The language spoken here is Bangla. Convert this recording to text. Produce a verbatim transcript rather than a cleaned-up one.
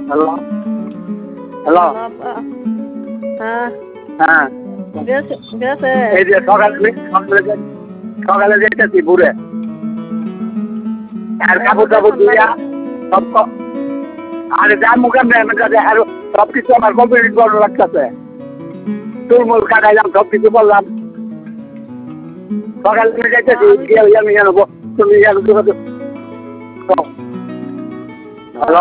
হ্যালো হ্যালো হ্যাঁ হ্যাঁ গেছে গেছে এই যে সকালে সকালে সকালে যেতেছি ঘুরে আর কাপড় টাপড় ধুইয়া সব আরে যা মুখে মেয়ের কাছে আর সব কিছু আমার কমপ্লিট করা লাগতেছে তুলমুল কাটাইলাম সব কিছু করলাম সকালে যাইতেছি গিয়ে আমি জানবো তুমি